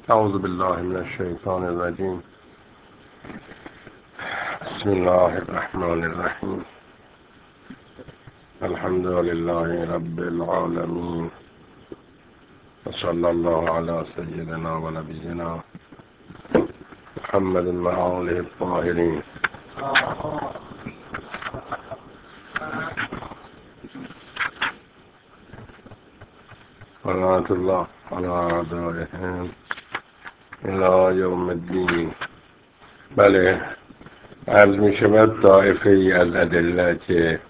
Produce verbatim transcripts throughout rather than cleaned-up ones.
اعوذ بالله من الشیطان الرجیم. بسم الله الرحمن الرحیم. الحمد لله رب العالمین و صلی الله علی سیدنا و نبینا محمد و آله الطاهرین. ورحمة الله علی اعدائهم الی یوم الدین. بله، عرض می شود طائفه ای از ادله که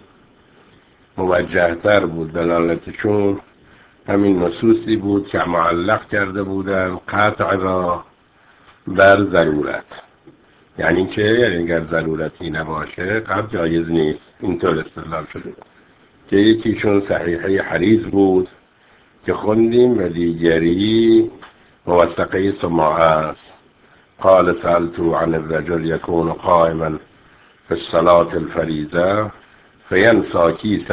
موجه تر بود دلالتشون همین نصوصی بود که معلق کرده بودن قطع را بر ضرورت، یعنی که یعنی اگر ضرورتی نباشه قطع جایز نیست. اینطور استدلال شده که یکیشون صحیحه حریز بود که خوندیم و دیگری موثقه سماعه است. قال سألت عن الرجل يكون قائما في الصلاة الفريضة فينسى كيسه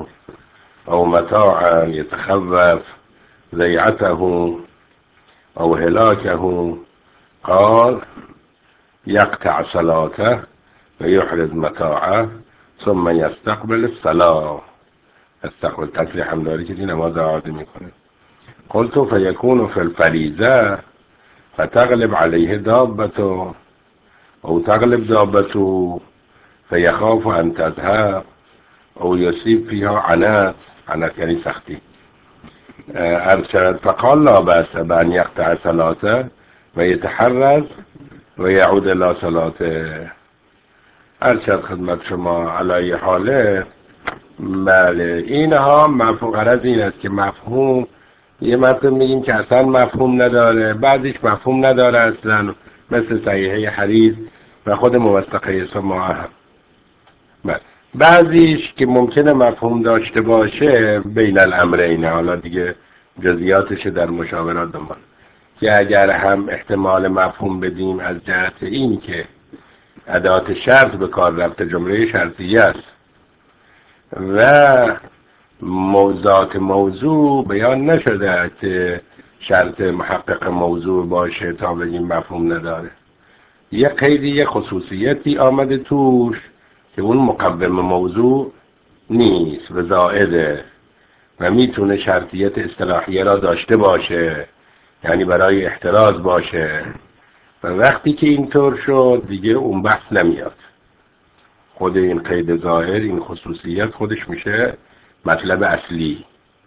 أو متاعا يتخوف ضيعته أو هلاكه. قال يقطع صلاته ويحرز متاعه ثم يستقبل الصلاة. استقبل تصریح هم داری که نماز عادی میکنه. قلت فيكون في الفريضة فتغلب عليه دابته أو تغلب دابته فيخاف أن تذهب أو يصيب فيها عنات عنات يعني سختي. أرشد فقال لا بأس بأن يقطع صلاته ويتحرز ويعود إلى صلاته. أرشد خدمت شما على حاله. بله، اینها مفهوم غرض این است که مفهوم یه مفهوم میگیم که اصلا مفهوم نداره، بعدش مفهوم نداره اصلا، مثل صحیحه حریز و خود موثقه سماعه هم. بله، بعضیش که ممکنه مفهوم داشته باشه بین الامرین، حالا دیگه جزئیاتش در مشاورات دنبال، که اگر هم احتمال مفهوم بدیم از جهت این که ادات شرط به کار رفته، جمله شرطیه است و موضوعات موضوع بیان نشده که شرط محقق موضوع باشه تا بگیم مفهوم نداره. یه قیدی، یه خصوصیتی آمده توش که اون مقوم موضوع نیست و زائده و میتونه شرطیت اصطلاحیه را داشته باشه، یعنی برای احتراز باشه. و وقتی که اینطور شد دیگه اون بحث نمیاد. خود این قید ظاهر، این خصوصیت خودش میشه مطلب اصلی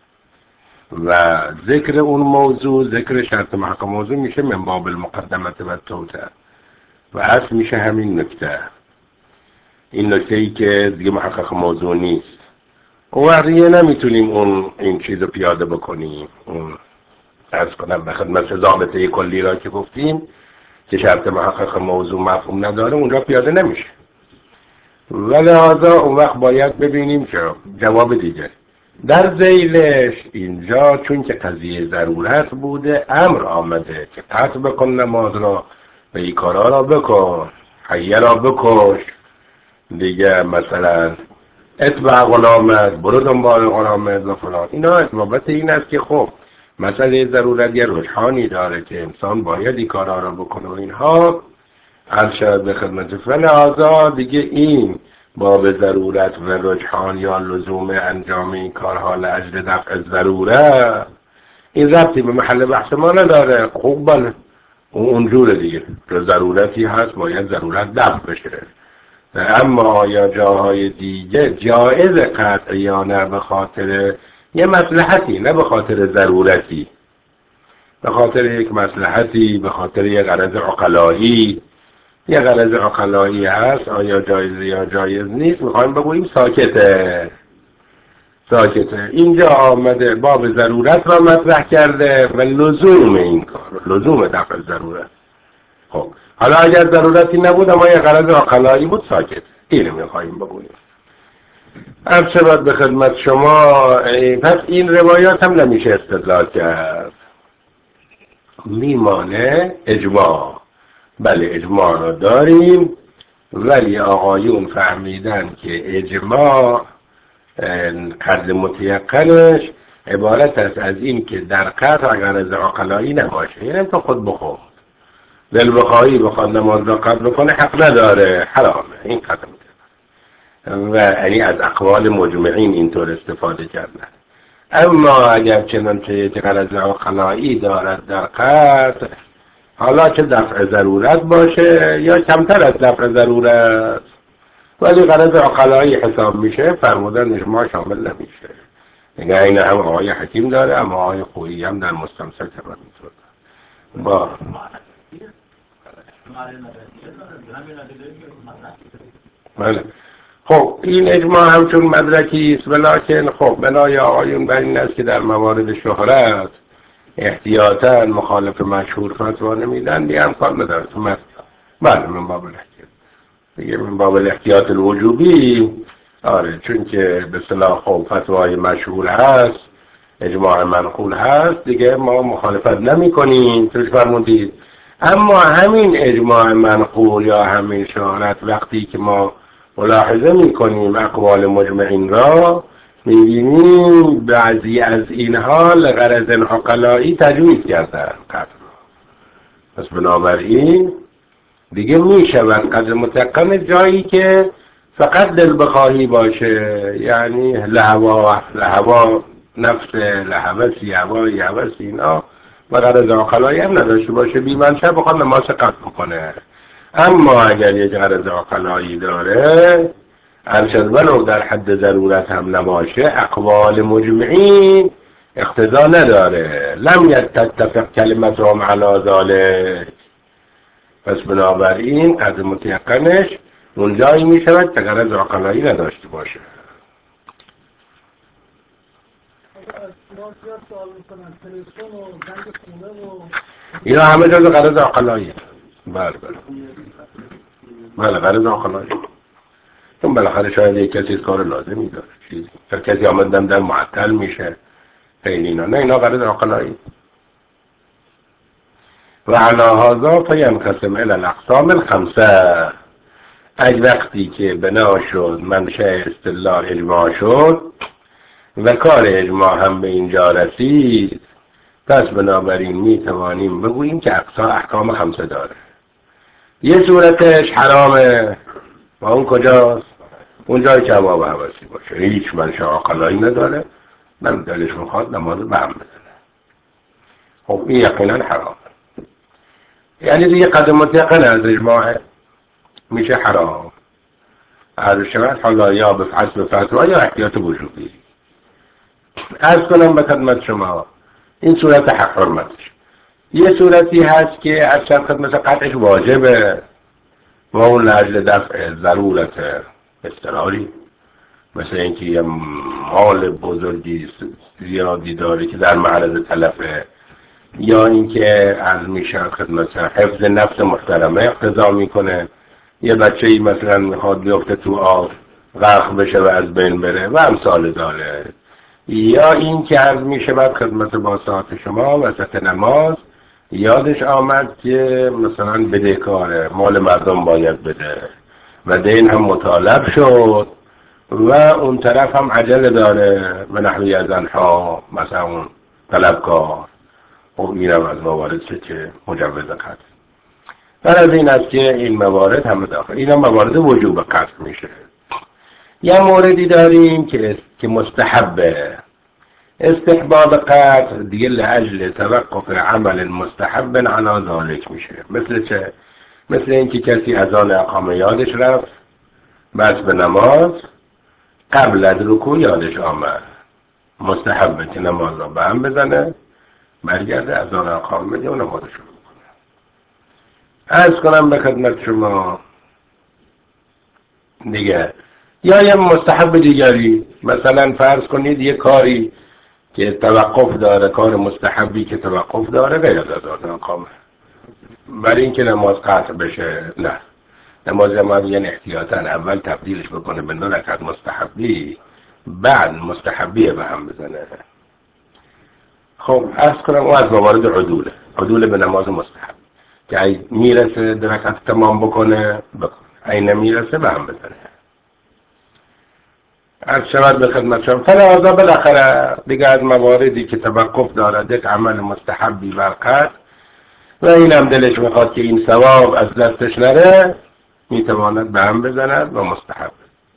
و ذکر اون موضوع، ذکر شرط محقق موضوع میشه من باب المقدمت و توته و اصل میشه همین نکته، این نکته ای که دیگه محقق موضوع نیست. اون وقتیه نمیتونیم اون این چیز رو پیاده بکنیم. اون ارز کنم به خدمت ضابطه کلی را که گفتیم که شرط محقق موضوع مفهوم نداره اونجا پیاده نمیشه و لحاظا اون وقت باید ببینیم که جواب دیگه در ذیلش اینجا چون که قضیه ضرورت بوده امر آمده که قطع بکن نماز را و این کارا را بکن، حیه را بکش دیگه، مثلا اتبع غلامت، برو دنبال غلامت و فلان. اینا بابت این است که خب مسئله ضرورت یه رجحانی داره که انسان باید این کارا را بکنه و اینها عرض شد به خدمت فلحاظا دیگه این باب ضرورت و رجحان یا لزوم انجام این کارها لاجل دفع ضرورت این ربطی به محل بحث ما نداره. خوب بله اونجوره دیگه، که ضرورتی هست باید ضرورت دفع بشه. اما آیا جاهای دیگه جایز قطع یا نه به خاطر یه مصلحتی، نه به خاطر ضرورتی، به خاطر یک مصلحتی، به خاطر یک غرض عقلایی، یه غرض عقلایی هست، آیا جایز یا جایز نیست؟ میخوایم بگوییم ساکته ساکته. اینجا آمده باب ضرورت را مطرح کرده و لزوم این کار، لزوم دفع ضرورت. خب حالا اگر ضرورتی نبود اما یه غرض عقلایی بود ساکت، اینو میخوایم بگوییم. عرض شود به خدمت شما. پس این روایات هم نمیشه استدلال کرد، میمانه اجماع. بله اجماع را داریم ولی آقایون فهمیدن که اجماع قدر متیقنش عبارت است از این که در قطع غرض عقلایی نباشه. یعنی تو خود بخور دل بخواهی بخواد نماز را قطع بکنه حق نداره، حرامه. این قطع و یعنی از اقوال مجمعین اینطور استفاده کردن. اما اگر چنانچه غرض عقلایی دارد در قطع، حالا چه دفع ضرورت باشه یا کمتر از دفع ضرورت، ولی غرض عقلایی حساب میشه، فرمودن اجماع شامل نمیشه. دیگه این هم آقای حکیم داره، اما آقای خویی هم در مستمسک هم اینطور با بله. خب این اجماع همچون مدرکی است، ولکن خب بنای آقایون بر این است که در موارد شهرت احتیاطاً مخالف مشهور فتوا نمیدن، دیگه امکان نداره تو مد بله من باب الاحتیاط دیگه من باب الاحتیاط الوجوبی. آره چون که به اصطلاح خب فتوای مشهور هست، اجماع منقول هست، دیگه ما مخالفت نمی کنیم توش فرمودید. اما همین اجماع منقول یا همین شهرت وقتی که ما ملاحظه می کنیم اقوال مجمعین را، می بینیم بعضی از اینها لغرض عقلایی تجویز کردن قطع. پس بنابراین دیگه می شود قدر متقن جایی که فقط دل بخواهی باشه، یعنی لهوا لهوا نفس لهوسی هوایی هوسی اینا و غرض عقلایی هم نداشته باشه، بی منشأ بخواد نماز قطع بکنه. اما اگر یک غرض عقلایی داره ارشد ولو در حد ضرورت هم نباشه، اقوال مجمعین اقتضا نداره، لم تتفق کلمتهم علی ذلک. پس بنابراین قدر متیقنش اون جایی می شود که غرض عقلایی نداشته باشه. اینا همه جز غرض عقلایی. بله بله بله غرض عقلایی، چون بالاخره شاید یک کسی کار لازمی داره، چیزی هر کسی آمدن در معطل میشه خیلی اینا نه، اینا غرض عقلایی. و علی هذا فینقسم الی الاقسام الخمسه. اگه وقتی که بنا شد منشأ استدلال اجماع شد و کار اجماع هم به اینجا رسید، پس بنابراین می توانیم بگوییم که اقسام احکام خمسه داره. یه صورتش حرامه و اون کجاست؟ اون جایی که هوا و هوسی باشه، هیچ منشأ عقلایی نداره، من دلش میخواد نماز به هم بزنه. خب این یقینا حرام، یعنی دیگه قدر متقن از اجماع میشه حرام. از شما حالا یا به حسب فتوا یا احتیاط وجوبی. عرض کنم به خدمت شما این صورت حق حرمتش. یه صورتی هست که از خدمت قطعش واجبه و اون لاجل دفع ضرورت اضطراری، مثل اینکه یه مال بزرگی زیادی داره که در معرض تلفه، یا اینکه عرض میشه خدمت حفظ نفس محترمه اقتضا میکنه، یه بچه ای مثلا میخواد بیفته تو آب غرق بشه و از بین بره و امثال داره، یا این که عرض میشه بعد خدمت با ساعت شما وسط نماز یادش آمد که مثلا بدهکاره مال مردم باید بده و دین هم مطالب شد و اون طرف هم عجله داره و نحوی از انها مثلا اون طلبکار. خب اینم از موارد که مجوز قطع. در از این است که این موارد هم داخل اینا موارد وجوب قطع میشه. یه موردی داریم که که مستحبه. استحباب قطع دیگه لأجل توقف عمل مستحب علی ذالک میشه. مثل چه؟ مثل اینکه کسی از آن اقامه یادش رفت، بس به نماز قبل از رکوع یادش آمد، مستحبه که نماز را به هم بزنه، برگرده از آن اقامه بده و نمازش رو بکنه. عرض کنم به خدمت شما دیگه یا یه مستحب دیگری، مثلا فرض کنید یه کاری که توقف داره، کار مستحبی که توقف داره غیر از آن اقامه، برای اینکه نماز قطع بشه نه، نماز ما یعنی احتیاطاً اول تبدیلش بکنه به دو رکعت مستحبی، بعد مستحبیه به هم بزنه. خب عرض کنم او از موارد عدوله، عدول به نماز مستحب که ای میرسه دو رکعت تمام بکنه بکنه، ای نمیرسه به هم بزنه. از شود به خدمت شما فلازا بالاخره دیگه از مواردی که توقف دارد یک عمل مستحبی برقرد و این هم دلش میخواد که این ثواب از دستش نره، میتواند به هم بزند و مستحب.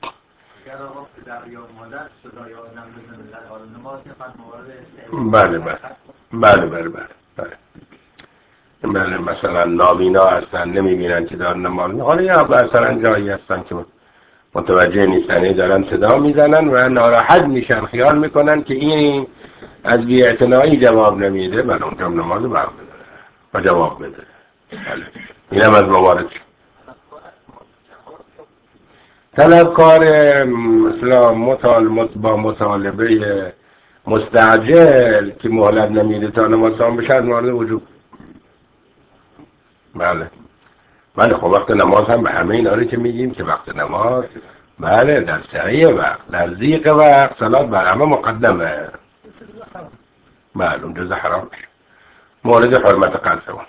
بله بله بله بله بله بله بله مثلا نابینا هستن نمیبینن که دارن نماز، حالا یا مثلا جایی هستن که متوجه نیستن دارن صدا میزنن و ناراحت میشن، خیال میکنن که این از بی‌اعتنایی جواب نمیده، من اونجا نماز برم و جواب بده. این هم از موارد طلبکار مثلا مطال با مطالبه مستعجل که مهلت نمیده تا نماز تمام بشه از مورد وجوب. بله بله خب وقت نماز هم به همه اینا رو که میگیم که وقت نماز بله در سریع وقت در ضیق وقت صلات بر همه مقدمه. بله اون جزء حرام مورد حرمت قلب.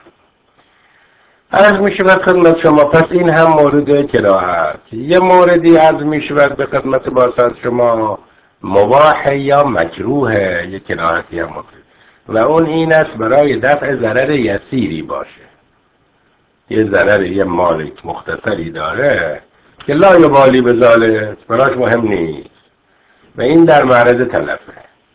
عرض می شود خدمت شما پس این هم مورد کراهت. یه موردی عرض می شود به خدمت باسط شما مباح یا مکروه، یه کراهتی هم مورد و اون این است برای دفع ضرر یسیری باشه. یه ضرر یه مالک مختصری داره که لا یبالی به ذالک، براش مهم نیست و این در معرض تلفه.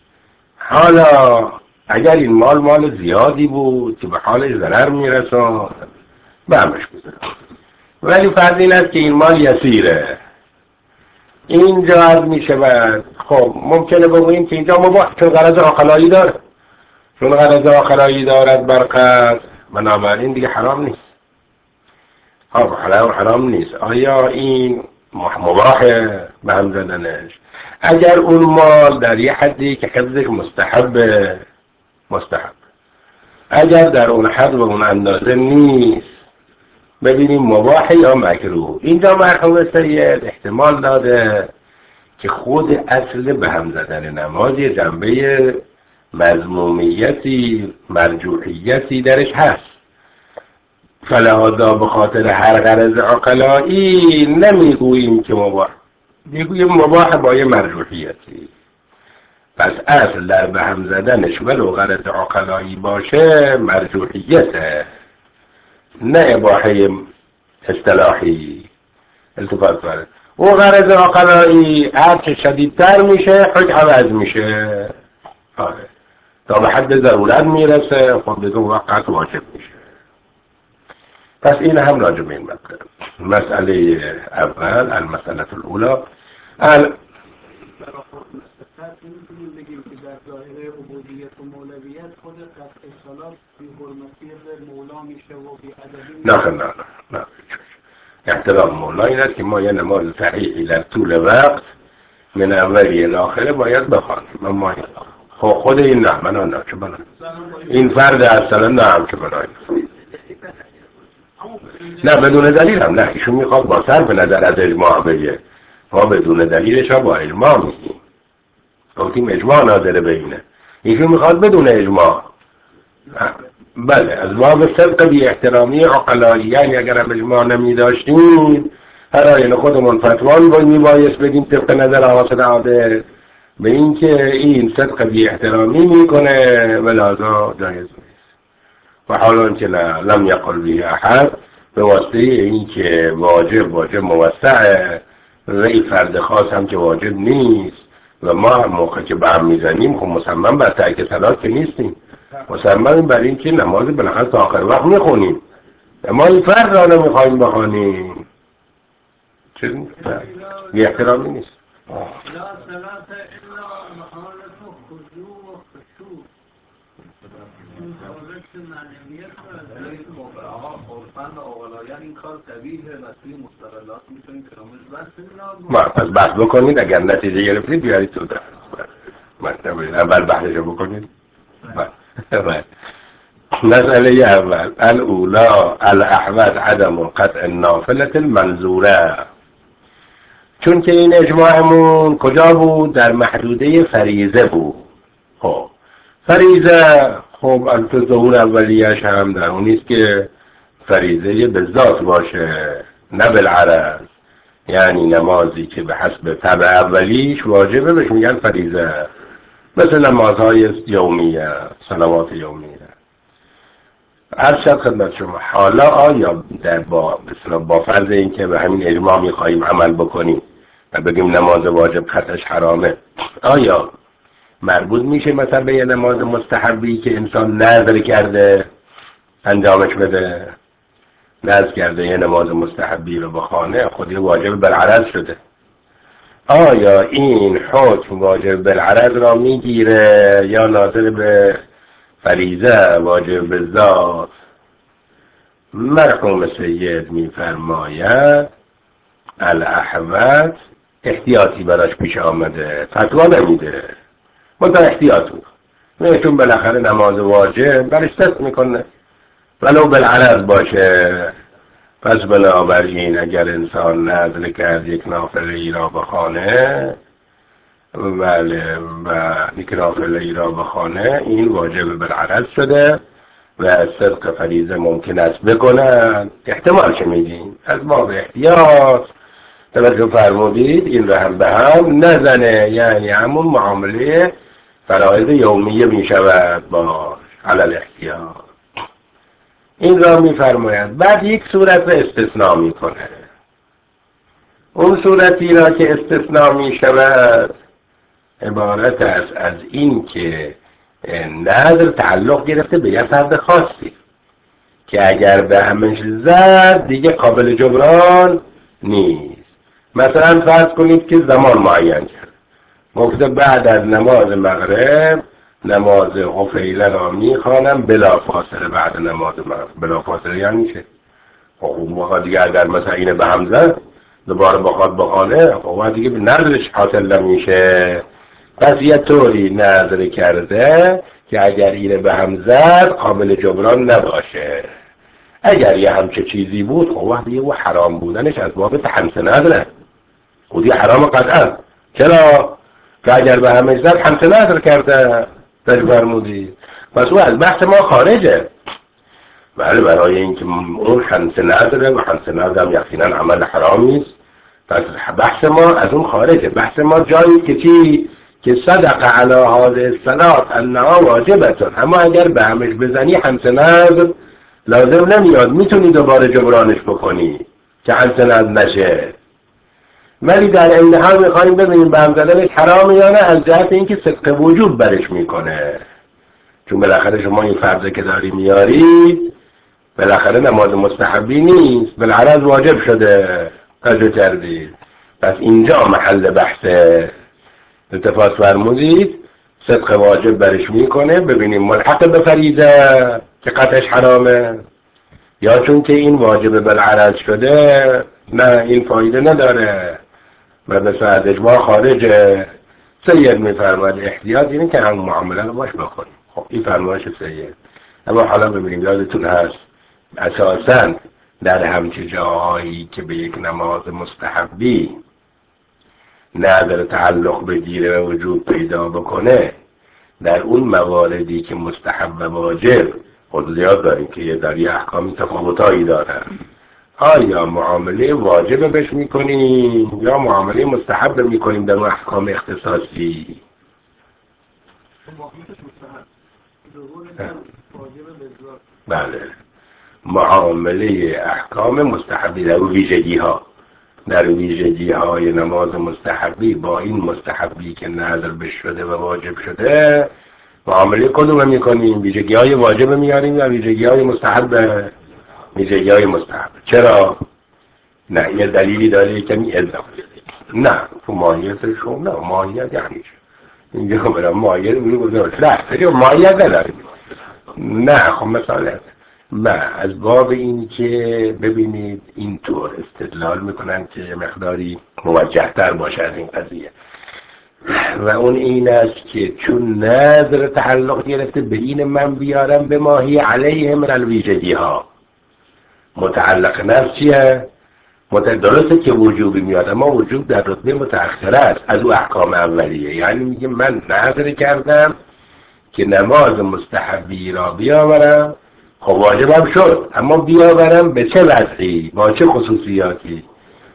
حالا اگر این مال مال زیادی بود که به حالش ضرر میرسون به همش بزرد، ولی فرض این است که این مال یسیره، اینجا عرض می شود خب ممکنه بگوییم که اینجا مباح چون غرض عقلایی داره، چون غرض عقلایی دارد برقصد بنابراین دیگه حرام نیست. خب حرام حرام نیست. آیا این مباحه به هم زدنش؟ اگر اون مال در یه حدی که حفظش مستحب مستحب، اگر در اون حد و اون اندازه نیست ببینیم مباح یا مکروه. اینجا مرحوم سید احتمال داده که خود اصل به هم زدن نماز یه جنبه مذمومیتی مرجوحیتی درش هست، فلهذا به خاطر هر غرض عقلایی نمیگوییم که مباح، میگوییم مباح با یه مرجوحیتی. پس اصل در به هم زدنش ولو غرض عقلایی باشه مرجوحیته، نه اباحه اصطلاحی. التفات داره او غرض عقلایی هر که شدیدتر میشه حج عوض میشه، آره تا به حد ضرورت میرسه خب دیگه وقت واجب میشه. پس این هم راجع به این مطلب. مسئله اول المسئله الاولی ال بگیم که در ظاهر عبودیت و مولویت خود قصد صلات بی حرمتی به مولا میشه و بی ادبی نه نه نه نه احترام مولا این است که ما یه نماز صحیحی در طول وقت من اولی الاخره باید بخوانیم. اما خب خود این نه من نه چه بنا این فرد اصلا نه هم چه بنا نه بدون دلیل هم نه. ایشون میخواد با سر به نظر از اجماع بگه، ما بدون دلیلش ها با اجماع میگیم، گفتیم اجماع نادره بینه، ایشون میخواد بدون اجماع. بله از باب صدق بی احترامی عقلایی، یعنی اگر هم اجماع نمی داشتیم هر آین خودمون فتوان باید میبایست بدیم طبق نظر حاصل عاده به این که این صدق بی احترامی میکنه و لازا جایز نیست. و حالا که لم یقل به احد به واسطه این که واجب واجب موسعه و این فرد خاص هم که واجب نیست و ما هم موقع که به هم میزنیم خب مصمم بر ترک صلات که نیستیم، مصمم بر این که نماز بالاخره تا آخر وقت میخونیم، اما این فرد را نمیخوایم بخوانیم چه بی احترامی نیست. لا صلاة الا محالة خضوع و خشوع این حالت معنویت رو آقا عرفان و اغلایان این کار طبیعه و توی مستقلات میتونیم کامل بحث ما پس بحث بکنید، اگر نتیجه گرفتید بیارید تو در اول بحثش بکنید. مسئله اول الاولا الاحوط عدم قطع النافلة المنظوره. چون که این اجماعمون کجا بود؟ در محدوده فریضه بود. خب فریضه خب البته ظهور اولیش هم در اون نیست که فریضه به ذات باشه نه بالعرض، یعنی نمازی که به حسب طبع اولیش واجبه بهش میگن فریضه، مثل نمازهای یومیه، صلوات یومیه. هر شب خدمت شما. حالا آیا در با با فرض این که به همین اجماع میخواییم عمل بکنیم و بگیم نماز واجب خطش حرامه، آیا مربوط میشه مثلا به یه نماز مستحبی که انسان نذر کرده انجامش بده؟ نذر کرده یه نماز مستحبی رو بخوانه، خود یه واجب بالعرض شده. آیا این حکم واجب بالعرض را میگیره یا ناظر به فریضه واجب بالذات؟ مرحوم سید میفرماید الاحوط احتیاطی براش پیش آمده، فتوا نمیده، منتها احتیاط میکنه، چون بالاخره نماز واجب برش دست میکنه ولو بالعرض باشه. پس بنابراین اگر انسان نذر کرد یک نافله ای را بخوانه، بله، و یک نافله ای را بخوانه، این واجب بالعرض شده و صدق فریضه ممکن است بکنن. احتمال چه میدین؟ از باب احتیاط توجه فرمودید این رو هم به هم نزنه، یعنی همون معامله فرائض یومیه میشود باش علل احتیاط. این را میفرماید. بعد یک صورت را استثناء میکنه. اون صورتی را که استثناء میشود عبارت است از این که نذر تعلق گرفته به یه فرد خاصی که اگر به همش زد دیگه قابل جبران نیست. مثلا فرض کنید که زمان معین کرد، گفته بعد از نماز مغرب نماز غفیله را میخوانم بلا فاصله بعد نماز مغرب. بلا فاصله یعنی چه؟ خب اون موقع دیگه اگر مثلا اینه به هم زد دوباره بخواد بخوانه، خب دیگه به نظرش حاصل نمیشه. پس یه طوری نظر کرده که اگر اینه به هم زد قابل جبران نباشه. اگر یه همچه چیزی بود خب وقتی و حرام بودنش از باب تحمس نداره، خودی حرام قطعا. چرا؟ که اگر به همه زد حمس نظر کرده در فرمودی، پس او از بحث ما خارجه. بله، برای اینکه اون حمس نظره و حمس نظر هم یقینا عمل حرام نیست، پس بحث ما از اون خارجه. بحث ما جایی که چی؟ که صدق علی هذه الصلاة انها واجبتون، اما اگر به همش بزنی حمس نظر لازم نمیاد، میتونی دوباره جبرانش بکنی که حمس نظر نشه. ولی در این حال میخواییم ببینیم به هم زدنش حرامه یا نه، از جهت اینکه صدق وجود برش میکنه. چون بالاخره شما این فرضه که داری میاری بالاخره نماز مستحبی نیست، بالعرض واجب شده، توجه کردید؟ پس اینجا محل بحثه. اتفاق فرمودید صدق واجب برش میکنه، ببینیم ملحق به فریضه که قطعش حرامه یا چون که این واجب بالعرض شده نه این فایده نداره و به ساعت اجماع خارجه. سید میفرماید احتیاط اینه که هم معامله رو باش بکنیم. خب این فرمایش سید. اما حالا ببینیم، یادتون هست اساساً در همچه جاهایی که به یک نماز مستحبی نظر تعلق بگیره و وجود پیدا بکنه، در اون مواردی که مستحب و واجب خود زیاد داریم که یه در یه احکامی تفاوتایی دارن، آیا معامله واجب بهش میکنیم یا معامله مستحب میکنیم در اون احکام اختصاصی؟ بله، معامله احکام مستحبی در ویژگی ها در ویژگی های نماز مستحبی با این مستحبی که نظر بش شده و واجب شده معامله کدوم میکنیم؟ ویژگی های واجب میاریم یا ویژگی های مستحب؟ ویژگی های مستحب. چرا؟ نه یه دلیلی داره کمی اضافه. نه تو ماهیتش شما نه ماهیت یعنی چه؟ اینجا برام ماهیت میگذاره نه خیلی ماهیت نداریم. نه خب مثلا نه از باب این که ببینید اینطور استدلال میکنن که مقداری موجه تر باشه از این قضیه و اون این است که چون نظر تعلق گرفته به این من بیارم به ماهی علیه من الویژگی ها. متعلق نفس چیه؟ درسته که وجوبی میاد اما وجوب در رتبه متأخره است از او احکام اولیه. یعنی میگه من نظر کردم که نماز مستحبی را بیاورم، خب واجبم شد، اما بیاورم به چه وضعی با چه خصوصیاتی؟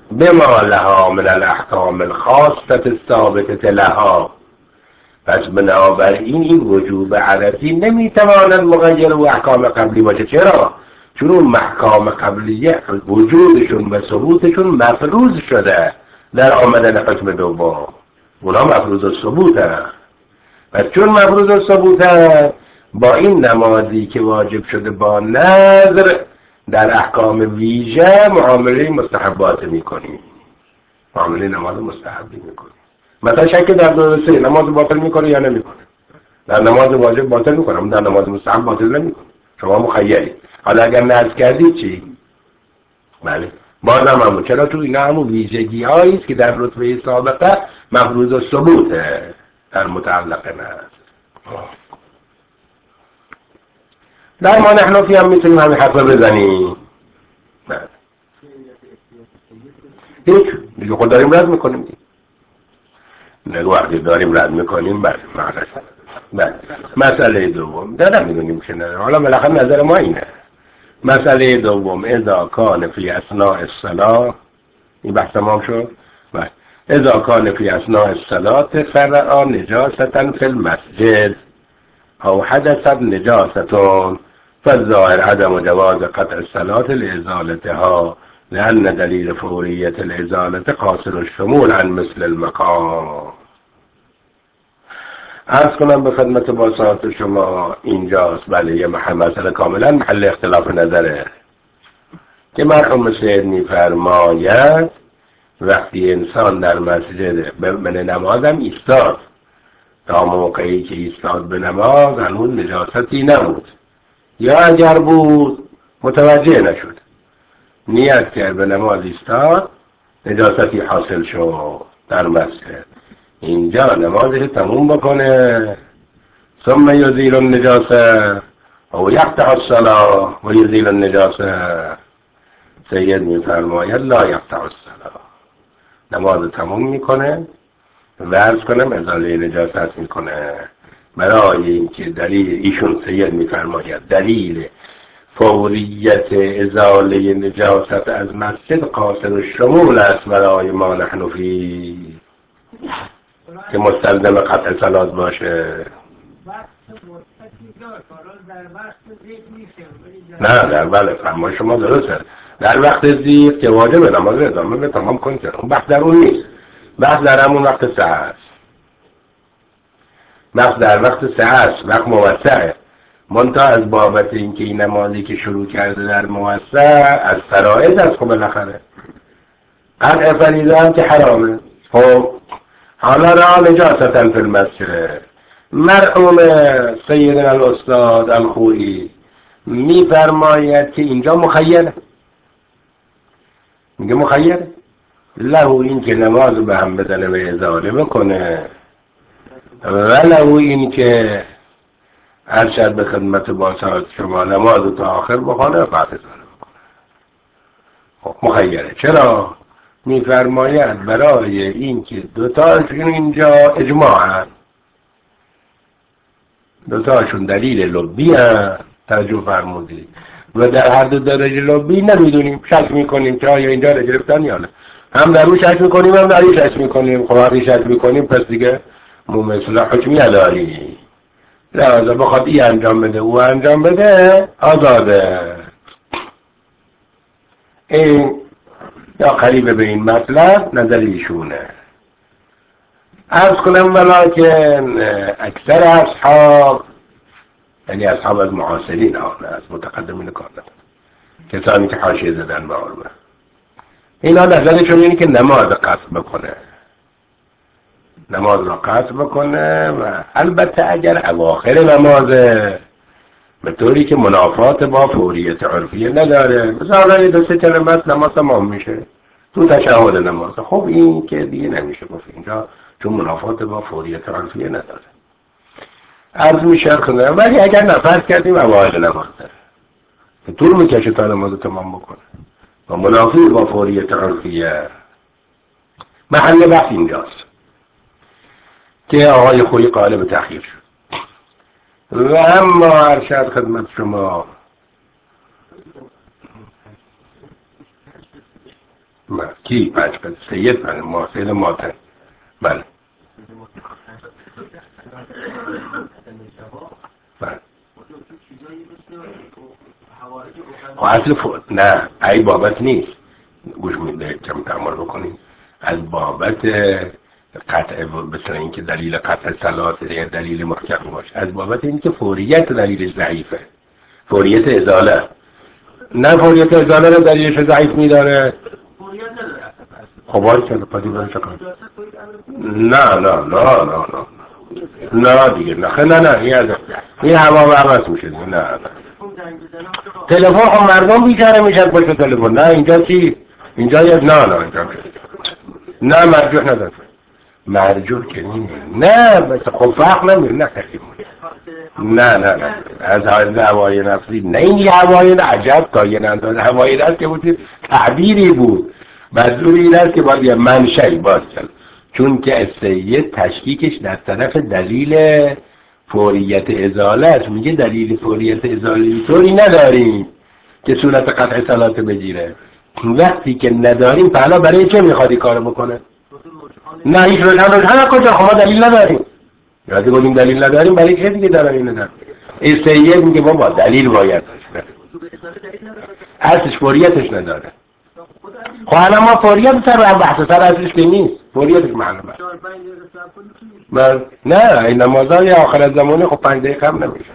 بما لها من الاحکام الخاصة الثابتة لها. پس بنابراین وجوب عرضی نمیتواند مغیر و احکام قبلی باشه. چرا؟ چون اون محکام قبلیه وجودشون و ثبوتشون مفروض شده در آمدن قسم دوم. اونا مفروض الثبوت هست. پس چون مفروض الثبوت هست، با این نمازی که واجب شده با نظر در احکام ویژه معامله مستحبات میکنیم. معامله نماز مستحبی میکنیم. مثلا شک در درسته نماز باطل میکنه یا نمیکنه؟ در نماز واجب باطل میکنه، در نماز مستحب باطل نمیکنه. شما مخیری. حالا اگر نذر کردی چی؟ بله بازم همون. چرا؟ تو اینا همون ویژگی هایی است که در رتبه سابقه مفروض الثبوته در متعلق نذر. در ما نحنفی هم میتونیم همین حرفا بزنیم. بله هیچ دیگه خود داریم رد میکنیم دیگه. نگو وقتی داریم رد میکنیم بله معنیش. بله مسئله دوم دارم میدونیم که ندارم، حالا بالاخره نظر ما اینه. مسئله دوم اذا کان فی اثناء الصلاة، این بحث تمام شد. بله اذا کان فی اثناء الصلاة فرع نجاسة فی المسجد او حدثت نجاسة فالظاهر عدم جواز قطع الصلاة لإزالتها لأن دلیل فوریة الإزالة قاصر الشمول عن مثل المقام. عرض کنم به خدمت باسات شما اینجاست بله یه محل مسئله کاملا محل اختلاف نظره که مرحوم سید میفرماید وقتی انسان در مسجد به نمازم ایستاد، تا موقعی که ایستاد به نماز هنوز نجاستی نبود، یا اگر بود متوجه نشد، نیت کرد به نماز ایستاد، نجاستی حاصل شد در مسجد، اینجا نمازش تموم بکنه ثم یزیل النجاسه او یقطع الصلاة و یزیل النجاسه. سید میفرماید لا یقطع الصلاة، نماز تموم میکنه و عرض کنم ازاله نجاست میکنه. برای اینکه دلیل ایشون سید میفرماید دلیل فوریت ازاله نجاست از مسجد قاصر الشمول است برای ما نحنفی که مستلزم قطع صلات باشه. نه در بله فرمای شما درسته، در وقت زیغ که واجب نماز ادامه به تمام کنید. اون بحث در اون نیست، بحث در همون وقت سه است. بحث در وقت سه است، وقت موسعه. منتها از بابت اینکه این نمازی که شروع کرده در موسع از فرائض است. خب بالاخره قطع فریضه هم که حرامه. خب حالا را نجاستن فی المسجد. مرحوم سیدنا الاستاد الخوئی میفرماید که اینجا مخیره، میگه مخیره له این که نماز به هم بدنه و ازاله بکنه و له این که ارشد به خدمت باسات شما نماز تا آخر بخونه و بعد ازاله بکنه. خب مخیره. چرا؟ میفرماید برای این که دوتاشون اینجا اجماع هست، دوتاشون دلیل لبی هست توجه فرمودید و در هر دو درجه لبی نمیدونیم، شک میکنیم که آیا اینجا را گرفتن یا نه. هم در اون شک میکنیم هم در این شک میکنیم. خب وقتی شک میکنیم پس دیگه مو مثل حکمی نداری، لحظه بخواد ای انجام بده او انجام بده آزاده. این یا قریب به این مطلب نظر ایشونه. عرض کنم ولیکن اکثر اصحاب، یعنی اصحاب از معاصرین ها نه از متقدمین کار ندارن، کسانی که حاشیه زدن به علمه، اینا نظرشون اینه که نماز قصد بکنه، نماز را قصد بکنه و البته اگر اواخر نمازه به طوری که منافات با فوریت عرفیه نداره، مثلا یه دو سه کلمت نماز تمام میشه تو تشهد نماز، خب این که دیگه نمیشه گفت اینجا چون منافات با فوریت عرفیه نداره. عرض میشه خونه ولی اگر نفرض کردیم اواخر نماز داره به طور میکشه تا نماز تمام بکنه و منافی با فوریت عرفیه، محل بحث اینجاست که آقای خویی قائل به تأخیر شد. و اما ارشد خدمت شما من کی پنج قسم سید من ما سید ماتن بله بله خب اصل ف... نه ای بابت نیست گوش میده کم تعمل بکنیم از بابت قطع مثل اینکه دلیل قطع صلات یا دلیل محکم باشه از بابت اینکه فوریت دلیل ضعیفه فوریت ازاله نه فوریت ازاله رو دلیلش ضعیف میداره خب باید چند پدی باید چکن نه نه نه نه نه نه دیگه نه نه نه این این هوا و عوض میشه نه نه تلفن خب مردم بیچاره میشن باشه تلفن نه اینجا چی اینجا یه نه نه اینجا نه مرجوح نداره مرجوح که نه مثل خب فرق نمید نه خیلی نه نه نه از هوای نفسی نه این یه هوای عجب تا یه ننداز هوای نفس که بود تعبیری بود منظور این است که باید یه منشأی باز کرد چون که السید تشکیکش در طرف دلیل فوریت ازاله است میگه دلیل فوریت ازاله طوری نداریم که صورت قطع صلات بگیره وقتی که نداریم فعلا برای چه میخواد این کارو بکنه نه هیچ روشن روشن کجا خب ما دلیل نداریم یادی بودیم دلیل نداریم برای چه دیگه دارن این نداریم السید میگه بابا دلیل باید اصلش فوریتش نداره خب الان ما فوریت سر هم بحث سر اصلش که نیست فوریتش معلومه من نه این نمازهای آخر از زمانه خب پنج دقیقه هم نمیشه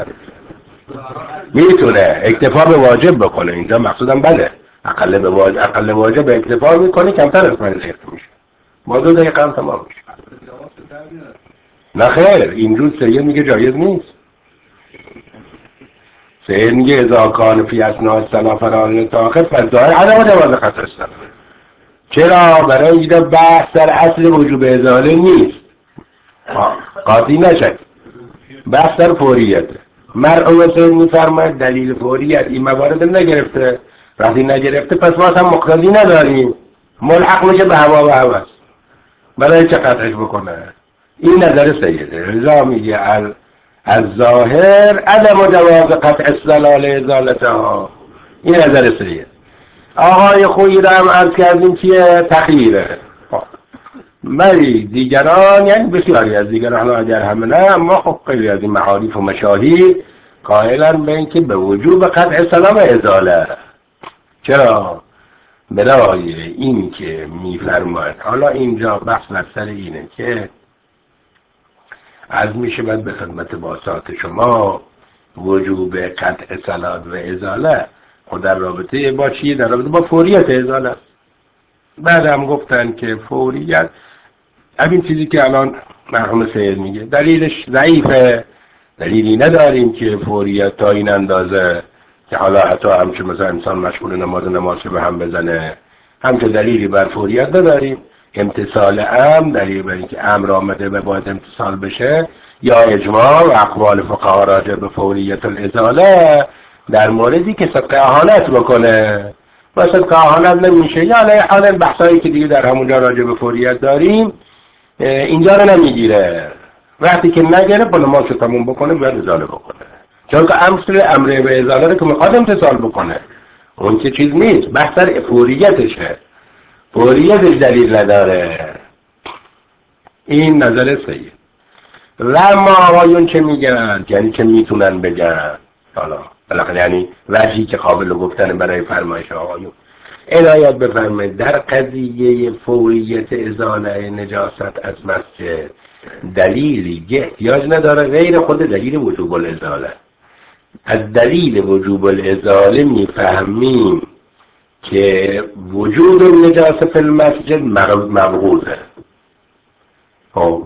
میتونه اکتفا به واجب بکنه اینجا مقصودم بله اقل به واجب اقل واجب اکتفا میکنه کمتر از پنج دقیقه میشه با دو دقیقه هم تمام میشه نه خیر اینجور سید میگه جایز نیست سید میگه اذا کان فی اثناء الصلاة فرار تاخر فظاهر عدم جواز قطع الصلاة چرا برای اینجا بحث در اصل وجوب ازاله نیست قاطی نشد بحث در فوریت مرعوب سید میفرماید دلیل فوریت این موارد نگرفته وقتی نگرفته پس ما هم مقتضی نداریم ملحق میشه به هوا و هوس برای چه قطعش بکنه این نظر سیده رضا میگه از ظاهر عدم جواز قطع الصلاة ازالتها این نظر سید آقای خویی را هم عرض کردیم که تخییره ولی دیگران یعنی بسیاری از دیگران اگر همه نه اما خب خیلی از این معارف و مشاهیر قائلن به اینکه به وجوب قطع الصلاة و ازاله چرا؟ برای این که میفرماید حالا اینجا بحث بر سر اینه که از میشه باید به خدمت باسات شما وجوب قطع صلات و ازاله خود در رابطه با چیه؟ در رابطه با فوریت ازاله است. بعد هم گفتن که فوریت همین چیزی که الان مرحوم سید میگه دلیلش ضعیفه دلیلی نداریم که فوریت تا این اندازه که حالا حتی همچه مثلا انسان مشغول نماز نماز به هم بزنه همچه دلیلی بر فوریت نداریم امتصال امر دلیل بر اینکه امر آمده و باید امتصال بشه یا اجماع و اقوال فقها راجع به فوریت الازاله در موردی که صدق اهانت بکنه و صدق اهانت نمیشه یا علیه حال بحثایی که دیگه در همونجا راجع به فوریت داریم اینجا رو نمیگیره وقتی که نگره با نماز رو تموم بکنه باید ازاله بکنه چون که امر امر به ازاله رو که میخواد امتصال بکنه اون که چیز نیست بحث در فوریتشه فوریتش دلیل نداره این نظر سید و ما آقایون چه میگن یعنی چه میتونن بگن حالا بالاخره یعنی وجهی که قابل گفتن برای فرمایش آقایون عنایت بفرمایید در قضیه فوریت ازاله نجاست از مسجد دلیلی که احتیاج نداره غیر خود دلیل وجوب الازاله از دلیل وجوب الازاله میفهمیم که وجود النجاسه فی المسجد مبغوضه خب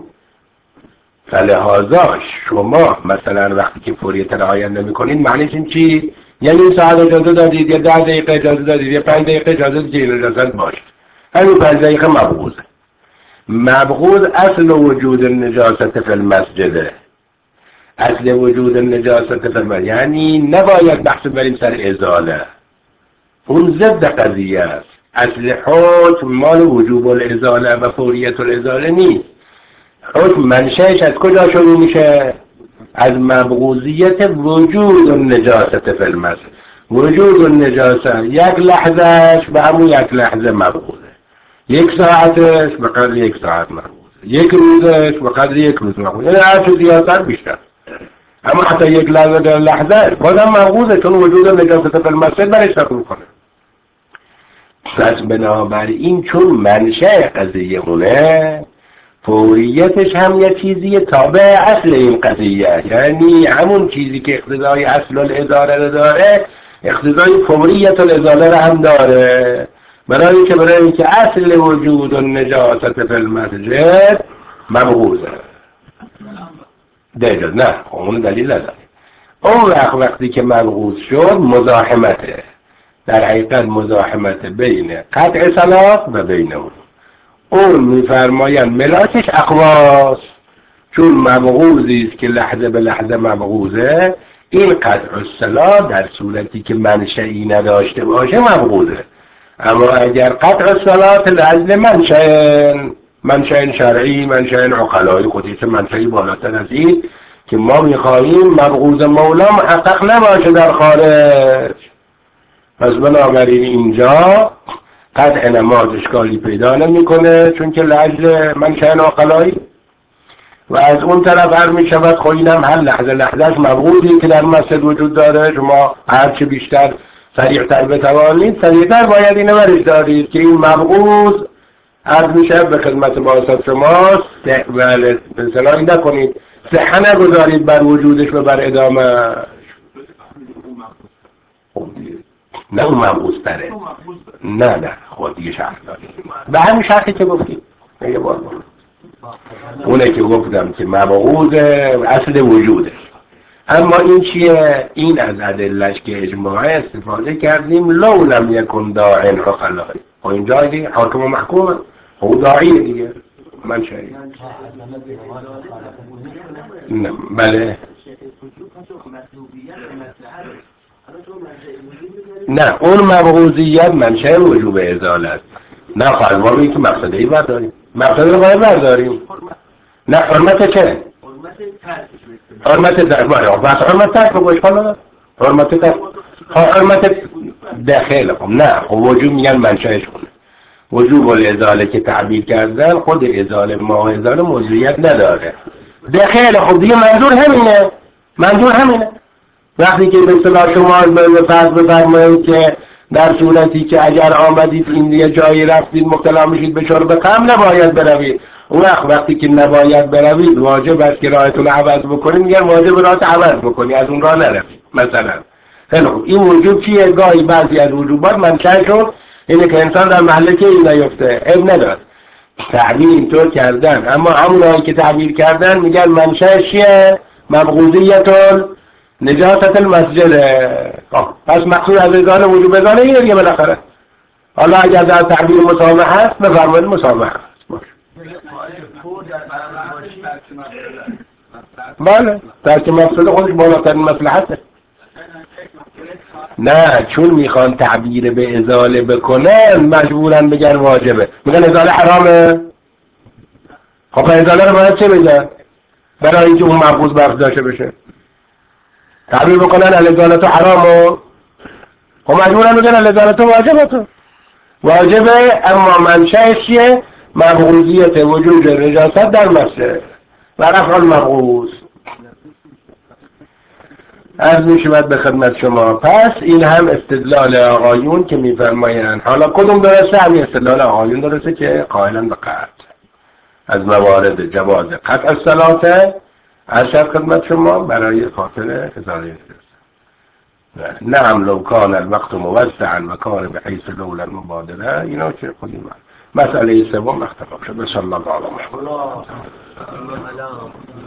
فلهذا شما مثلا وقتی که فوریت رعایت نمی‌کنید معنیش این چی؟ یعنی این ساعت اجازه دادید یا ده دقیقه اجازه دادید یا پنج دقیقه اجازه دادید که نجاست باشه همین پنج دقیقه مبغوضه مبغوض اصل وجود النجاسه فی المسجد اصل وجود النجاسه فی المسجد یعنی نباید بحث بریم سر ازاله اون ضد قضیه است اصل حکم مال وجوب الازاله و فوریت الازاله نیست حکم منشأش از کجا شروع میشه؟ از مبغوضیت وجود النجاسه فی المسجد وجود النجاسه یک لحظهش به همون یک لحظه مبغوضه، یک ساعتش به قدر یک ساعت مبغوضه، یک روزش به قدر یک روز مبغوضه، یعنی هر چه زیادتر بیشتر. اما حتی یک لحظه در لحظه بازم مبغوضه، چون وجود نجاست فی المسجد برش دخول کنه. پس بنابراین چون منشأ قضیه اونه، فوریتش هم یه چیزیه تابع اصل این قضیه، یعنی همون چیزی که اقتضای اصل الازاله رو داره اقتضای فوریت الازاله رو هم داره، برای که برای اینکه اصل وجود النجاست فی المسجد مبغوضه. دیگه نه اون دلیل نداره. اون وقت وقتی که مبغوض شد مزاحمته، در حقیقت مزاحمت بین قطع صلات و بین اون. اون میفرماین ملاکش اقواس، چون مبغوضی است که لحظه به لحظه مبغوضه، این قطع الصلات در صورتی که منشئی نداشته باشه مبغوضه. اما اگر قطع الصلات لاجل منشأ منشأ شرعی، منشأ عقلایی، خودیش منشئی بالاتر از این که ما میخواهیم مبغوض مولا محقق نباشه در خارج، پس بنابراین اینجا قطع نماز اشکالی پیدا نمیکنه، چون که لاجل منشأ عقلایی. و از اون طرف هر می شود خب اینم هر لحظه لحظهش مبغوضی که در مسجد وجود داره، شما هرچه بیشتر سریعتر بتوانید سریعتر باید اینو برش دارید که این مبغوض عرض می شود به خدمت باسط شماست، بله اصلاحی نکنید، صحه نگذارید بر وجودش و بر ادامه. نه اون مبغوض تره، نه نه خود دیگه شرح دارید به همین شرحی که گفتید. یه بار بار اونه که گفتم که مبغوض اصل وجوده. اما این چیه؟ این از ادله‌اش که اجماع استفاده کردیم لو لم یکن داعی عقلایی. خب اینجا دیگه حاکم و محکومه، خب داعیه دیگه منشأی. نه بله نه اون مبغوضیت منشأ وجوب ازاله است. نه خواهد ما بگیم که مقصدی برداریم، مقصدی رو باید برداریم. نه حرمت چه؟ حرمت درباره بس حرمت ترک رو اشکال نداره. حرمت ترک حرمت داخل خب نه خب وجوب میگن منشأش کنه. وجوب الازاله که تعبیر کردن خود ازاله ما ازاله موضوعیت نداره. داخل خب دیگه منظور همینه، منظور همینه. وقتی که به اصطلاح شما به فرض بفرمایید که در صورتی که اگر آمدید این یه جایی رفتید مبتلا میشید به شرب خمر نباید بروید، اون وقت وقتی که نباید بروید واجب است که راهتون رو عوض بکنید، میگن واجب راهت عوض بکنی، از اون راه نروید مثلا. خیلی خوب این وجوب چیه؟ گاهی بعضی از وجوبات منشأشون اینه که انسان در محلکه این نیفته، عیب نداره. تعبیر اینطور کردن، اما همونایی که تعبیر کردن میگن منشأش چیه؟ مبغوضیت نجاست المسجد. پس مقصود از ازاله وجوب ازاله اینه دیگه بالاخره. حالا اگر در تعبیر مسامحه هست بفرمایید مسامحه هست باشه. بله ترک مفسده خودش بالاترین مصلحته. نه چون میخوان تعبیر به ازاله بکنن مجبورن بگن واجبه، میگن ازاله حرامه. خب ازاله رو باید چه بگن برای اینکه اون مبغوض برداشته بشه؟ تعبیر بکنن الازالتو حرامو، خب مجبورن بگن الازالتو واجبتو واجبه، اما منشأش چیه؟ مبغوضیت وجود نجاست در مسجد و رفع المبغوض. عرض می شود به خدمت شما. پس این هم استدلال آقایون که می فرمایند. حالا کدوم درسته؟ همین استدلال آقایون درسته که قائلن به قطع از موارد جواز قطع الصلاة ارشد خدمت شما برای خاطر ازاله نعم لو کان الوقت موسعا و کار به حیث لولا المبادره. اینا چه خودی مسئله سوم اختلاف شد. صلی الله علیه و سلم.